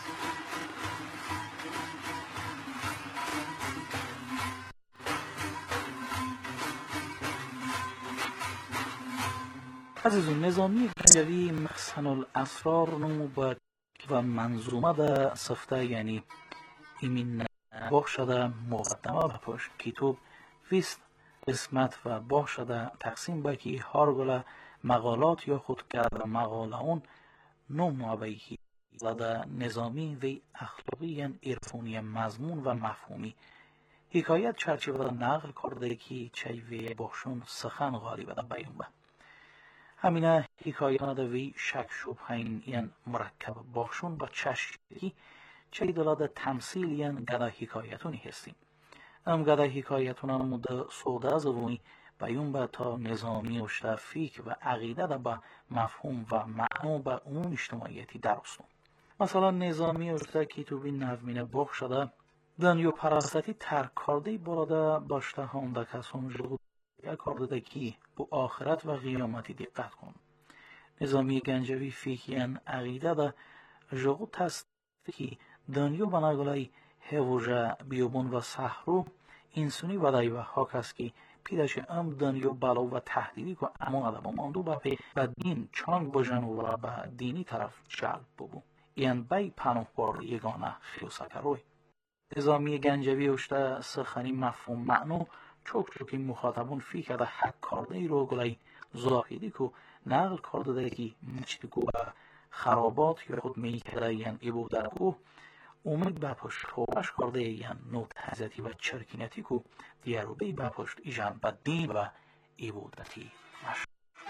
عزیزون، نظامی گنجوی مخزن الاسرار نمو با و منظومه ده صفته یعنی ایمین باخ شده مقدمه به پشت کتاب ویست قسمت و باشده تقسیم بکی هر گله مقالات یا خود کرده مقاله اون نوم نوبیهی زده نظامی و اخلاقی ارفونی مضمون و مفهومی حکایت چرچیوه نقل کرده که چیوه باشون سخن غالیبه بیان به همینه حکایت وی شک شبهین این مرکب باشون و چشکی چی دلاده تمثیلین گده حکایتونی هستیم ام گده حکایتون مده سوده زبونی بیان به تا نظامی و فیک و عقیده ده به مفهوم و معنی به عموم اجتماعیتی درستون مثلا نظامی و که تو بین نظمینه باخ شده دنیو پرستتی ترک کرده براده باشته هانده کسان جلو کرده که با آخرت و قیامتی دقت کن نظامی گنجوی فیکیان عقیده ده جغو تست که دنیو بناگلای هوجه بیابون و صحرو انسانی ودای و حاک است که پیداش ام دنیو بلو و تهدیدی که اما ده بماندو با پی و دین چانگ بجن و با دینی طرف جلب ببو این بی پناه بار یگانه خیوسک روی نظامی گنجوی اشته سخنی مفهوم معنو چوک چوکی مخاطبون فی کرده حق کرده ای رو گلای زاهیدی که نقل کرده ده که مجد که خرابات یا خود می کرده یعن ایبو در او امید بپشت خوبش کرده یعن نوت حضرتی و چرکینتی که دیارو بی بپشت ایجان با دین و ایبودتی مشت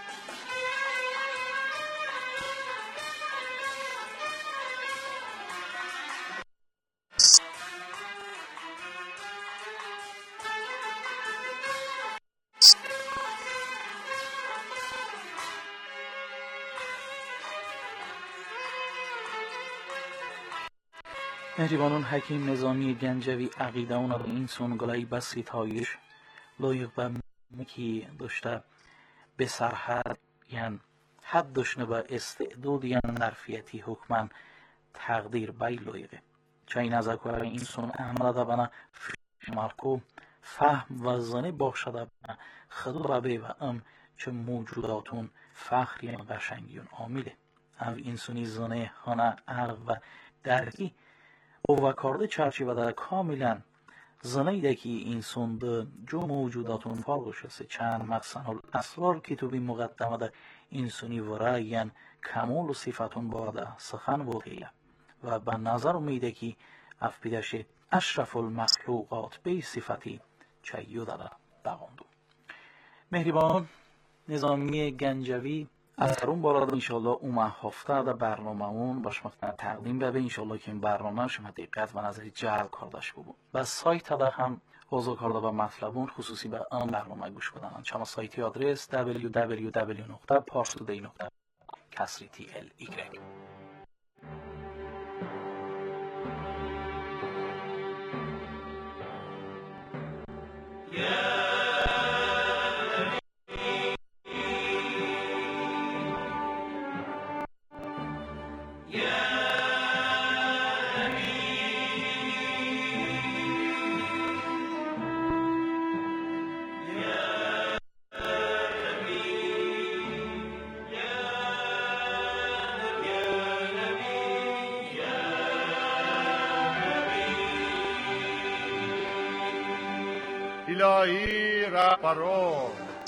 مهربانون حکیم نظامی گنجوی عقیده اونا به این سونگلای بسی تایش لایق به مکی داشته به سرحد یعن حد داشته به استعداد یعن نرفیتی حکمن تقدیر بی لایقه چه این از اکوه این سون عمله ده بنا مرکو فهم و زنه باخشده بنا خدو ربه و ام چه موجوداتون فخر یعن قشنگیون آمیده او انسانی زنه خانه عقل و درکی او وکارده چرچی و در کاملا زنیده که این سنده جو موجوداتون فارغش است چند مقصن الاسرار کتوبی مقدمه در انسانی ورای یعن کمال و صفتون باده سخن بودیه و به نظر میده که اف پیدش اشرف المخلوقات به صفتی چیو داده بغاندو مهربان نظامی گنجوی از اون بالا انشالله اومه هفته در برنامه اون باش مختن تقدیم ببه انشالله که این برنامه شما دقت و نظری جلب کردش ببون و سایت در هم حضور کرده و مطلبون خصوصی به آن برنامه گوش بدن چما سایتی آدرس دبلیو دبلیو دبلیو نقطه پارستودی نقطه کسری تی ال ایگرگ الهی رهبران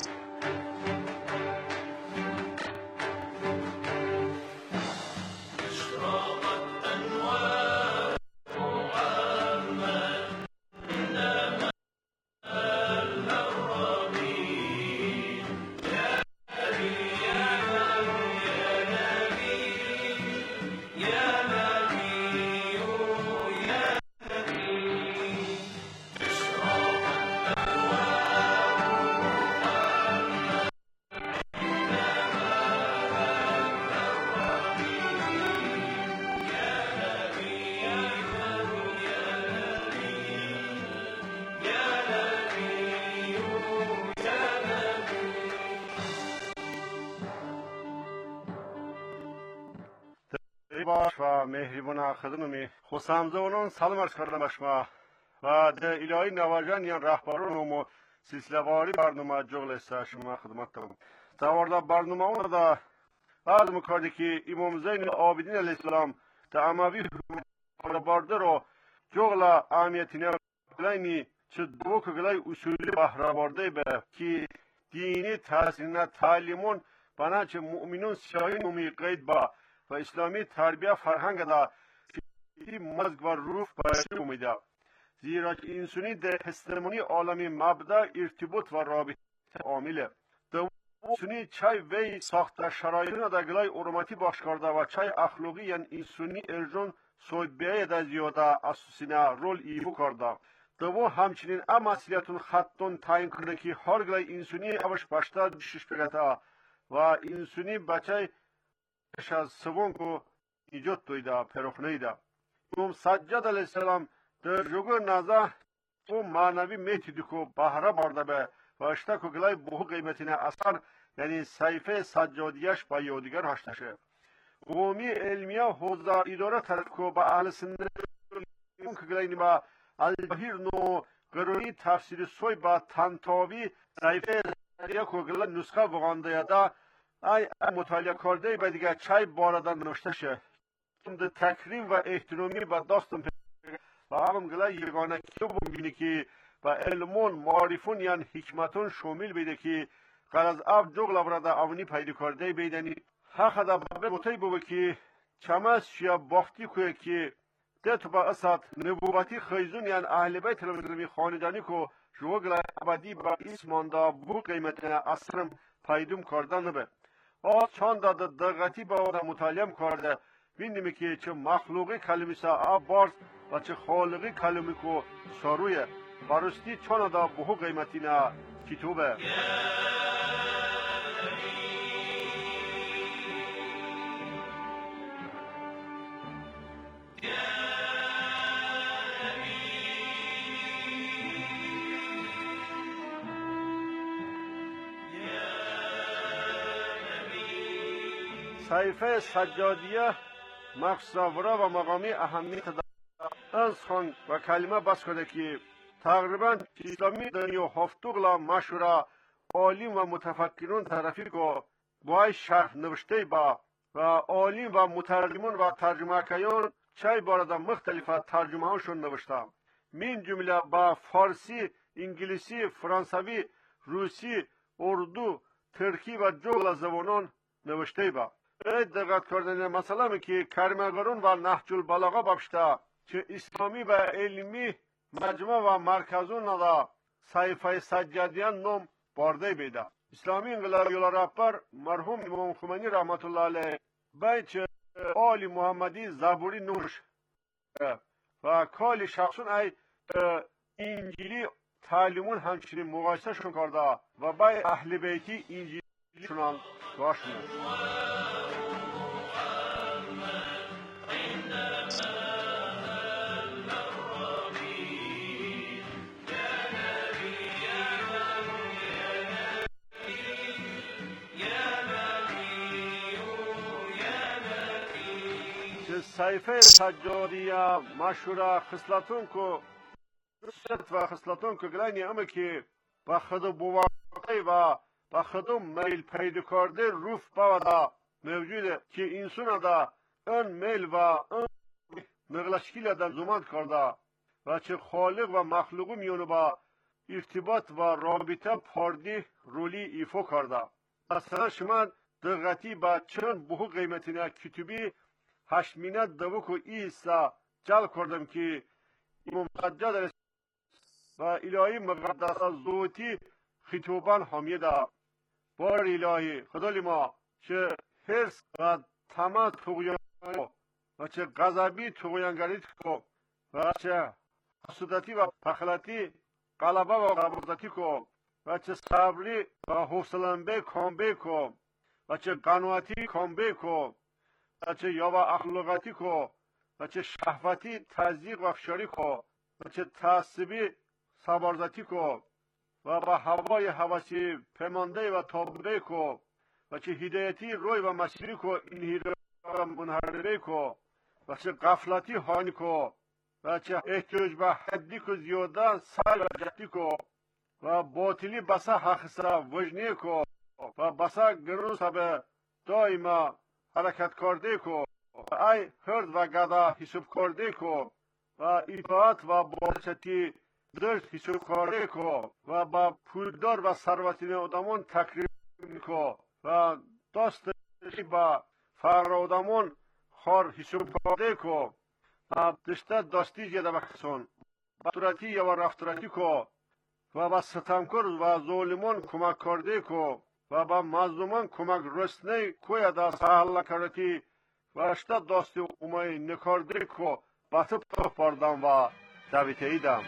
باش و مهربان خدممی خوسامزه اونون سلام عرض کردم بشما و ده الهی نواجن یا رهبران و سلسله واری برنامه جغل است شما خدمت دارم توارده برنامه اون دا بعد مکردی که امام زین العابدین علیه السلام تا اموی حکومت برده رو جغل اهمیتی نبلینی چه دو که گلای اصولی بهره برده به که دینی تحصیل تعلیمون بنا چه مؤمنون سیاهی نومی قید با و اسلامی تربیه فرهنگ دا مزگ و روح باید امیده زیرا که انسانی در هستمانی عالمی مبدا ارتباط و رابطه عامله دو انسانی چای وی ساخته شرایطون در گلای اروماتی باش کرده و چای اخلاقی یعنی انسانی ارجون سویبیه در زیاده اساسینه رول ایفو کرده دو همچنین ام مسئولیتون خطون تعیین کرده که هر گلای انسانی اوش باشتر بشش بگته و انسانی بچه اش از سوون کو ایجاد دویده پروخنه ده امام سجاد علیه السلام در جوگو نزه و معنوی میتیدی که بهره برده به و اشتا که گلای بهو قیمتینه اثر یعنی صحیفه سجادیش با یادیگر هشتشه قومی علمیه حوزه اداره طرف که با اهل سنده که گلای نیمه البهیر نو قروی تفسیر سوی با تنتاوی صحیفه که گلای نسخه بغانده یده ای مطالعه کرده به دیگه چای باردن نوشته شه ده تکریم و احترامی با داستم و هم گلای یگانه کیو بگینی که با علمون معارفون یعنی حکمتون شامل بیده که قرض اب جغل براده اونی پیدا کرده بیدنی حق دا بابه بطای بوده که چمس شیا باختی که که ده تو با اسد نبوتی خیزون یعنی اهل بیت رمی خاندانی که جو گلای عبدی با اسمان دا بو قیمتنا اثرم پیدوم کردن نبه آز چند دا دقیقی با آدم مطالعه کرده بینیمی که چه مخلوقی کلمی سا آب بارز و چه خالقی کلمی که سارویه برستی چند دا بهو قیمتی نه کتوبه صحیفه سجادیه مخصورا و مقامی اهمیت از خان و کلمه بس کرده که تقریبا اسلامی دنیا هفتوغلا مشهوره عالم و متفکرون طرفی که باید شرح نوشته با و عالم و مترجمون و ترجمه کیان چای بارد مختلف ترجمه هاشون نوشته من جمله با فارسی، انگلیسی، فرانسوی، روسی، اردو، ترکی و جغل زبانان نوشته با باید دقت کردن مثلا که کرمگرون و نهج البلاغه بابشته که اسلامی و علمی مجمع و مرکزون ندا صحیفه سجادیان نام بارده بیده اسلامی انقلاب یولا رهبر مرحوم امام خمینی رحمت الله علیه باید چه آل محمدی زبوری نوش و کال شخصون ای انجیلی تعلیمون همچنین مقایسه شون کرده و باید اهل بیتی انجیلی شونان گاشونه صحیفه سجادیه مشهوره خصلتون که و خصلتون که گلانی همه که با خودو بواقعی و با خودو میل پیدا کرده روف باودا موجوده که انسان دا اون میل و اون نقلشکیل دا زمان کرده و چه خالق و مخلوق میونه با ارتباط و رابطه پاردی رولی ایفو کرده اصلا شما دقتی با چند بهو قیمتینه کتبی هشت مینت دو که ایسا جل کردم که امام سجاد و الهی مقدس زوتی خطوبان حمیده بار الهی خدای ما چه حرص و طمع طغیان و چه غضبی طغیانگری کو و چه حسودتی و بخلتی غلبه و غبرزتی کو و چه صبری و حوصله‌ای کامبه کو و چه قناعتی کامبه کو و چه یاوا اخلاقاتی کو و چه شهوتی تزییق و افشاری کو و چه تعصبی سبارزتی کو و با هوای هوسی پیمانده و تابوده کو و چه هدایتی روی و مسیری کو این و منحرفه کو و چه غفلتی هانی کو و چه احتیاج به حدی کو زیاده سال و جدی کو و باطلی بسا حقصا وجنی کو و بسا گروه سبه دائما حرکت کرده کو و ای هرد و گدا حساب کرده کو و اطاعت و بارچتی در حساب کاری کو و با پولدار و ثروتمند آدمان تقریب کو و دست با فقر آدمان خار حساب کاری کو و دشته دستی جدا بکسون با صورتی یا رفتارتی کو و با ستمکار و ظالمان کمک کرده کو و با مظلومان کمک رسنه کوی دا سهل کردی و اشتا دستی اومای نکرده کو بطب تو پردم و دویته ایدم.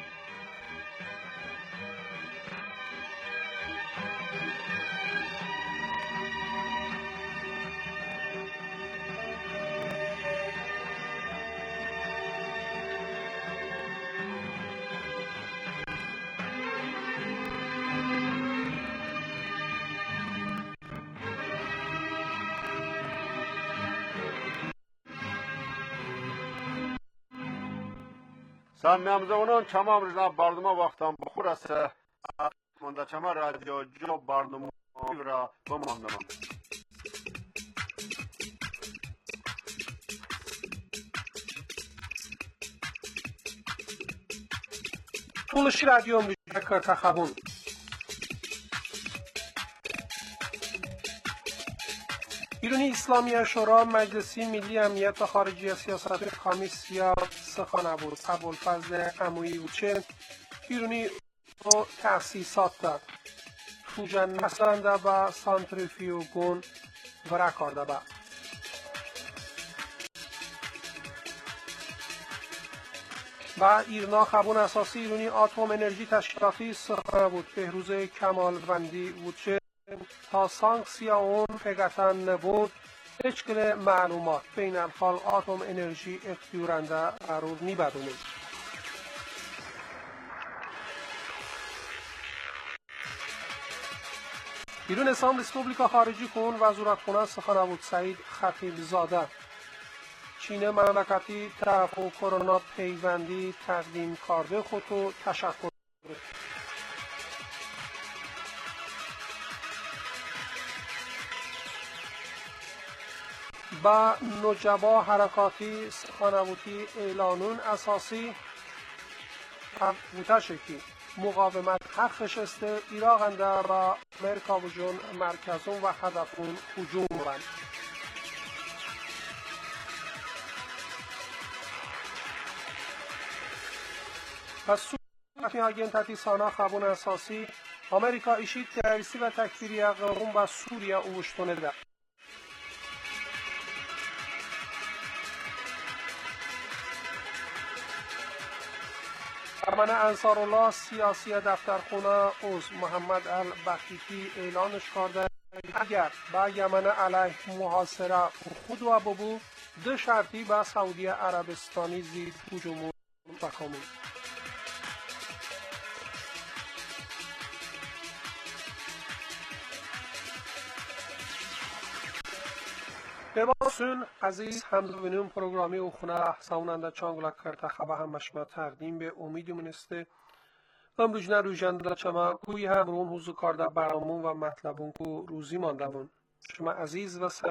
سامی همزمانان چما امروز برنامه وقتم بخور است منده چما رادیو جو برنامه را بماندم. تولشی رادیو امریکا کرتخبون ایرانی اسلامی شورا مجلسی ملی امنیت و خارجی سیاست کمیسیا سخن بود. ابوالفضل عمویی وچه ایرانی و تأسیسات داد. توجن مسلنده و سانتریفیوگون ورکارده با. و ایرنا خبون اساسی ایرانی آتوم انرژی تشکیلاتی سخن بود. بهروز کمالوندی وچه تا سانکسیا اون پگتن نبود اشکل معلومات بین الحال آتوم انرژی اختیورنده قرار میبدونید. ایران اسلام ریسپوبلیکا خارجی کن وزارتخانه سخن بود. سعید خطیب زاده چین مملکتی طرف و کرونا پیوندی تقدیم کرده خود و تشکر با نجبا حرکاتی سخنوتی اعلانون اساسی بوده شکی مقاومت حقش است ایراغنده را امریکا و جون مرکزون و هدفون هجوم بند. پس سوی آگنتاتی سانا خبون اساسی امریکا ایشید تروریستی و تکفیری قوم و سوریه اوشتونه ده. من انصار الله سیاسی دفترخانه عضو محمد البخیتی اعلانش کرده اگر با یمن علیه محاصره خود و ببو دو شرطی با سعودی عربستانی زیر هجوم بکنید. بباسون عزیز همزبانان پروگرامی او خونه ساوننده چانگلا کرده خبه هم مشما تقدیم به امید منسته امروز نروژنده چما کوی هم روم حضور کرده برامون و مطلبون کو روزی مانده بون. شما عزیز و